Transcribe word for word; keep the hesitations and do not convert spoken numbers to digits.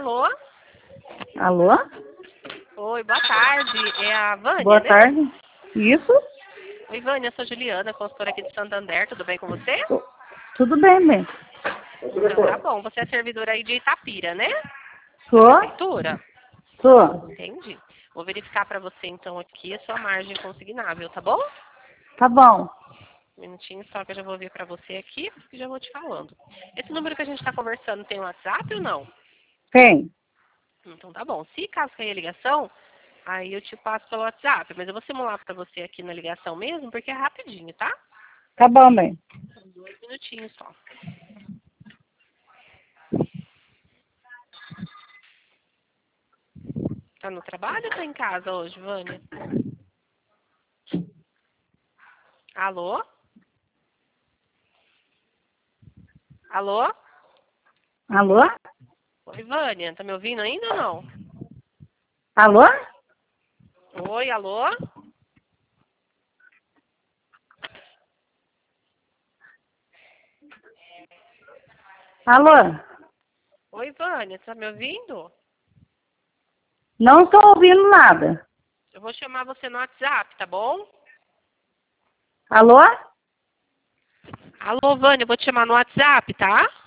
Alô? Alô? Oi, boa tarde. É a Vânia, Boa né? tarde. Isso? Oi, Vânia, eu sou Juliana, consultora aqui de Santander. Tudo bem com você? Tudo bem, bem. Então tá bom. Você é servidora aí de Itapira, né? Da Tô? prefeitura? Tô. Entendi. Vou verificar para você então aqui a sua margem consignável, tá bom? Tá bom. Um minutinho só que eu já vou ver para você aqui e já vou te falando. Esse número que a gente está conversando tem WhatsApp ou não? Tem. Então tá bom. Se caso cair a ligação, aí eu te passo pelo WhatsApp. Mas eu vou simular para você aqui na ligação mesmo, porque é rapidinho, tá? Tá bom, bem. São dois minutinhos só. Tá no trabalho ou tá em casa hoje, Vânia? Alô? Alô? Alô? Oi, Vânia. Tá me ouvindo ainda ou não? Alô? Oi, alô? Alô? Oi, Vânia. Tá me ouvindo? Não tô ouvindo nada. Eu vou chamar você no WhatsApp, tá bom? Alô? Alô, Vânia. Eu vou te chamar no WhatsApp, tá?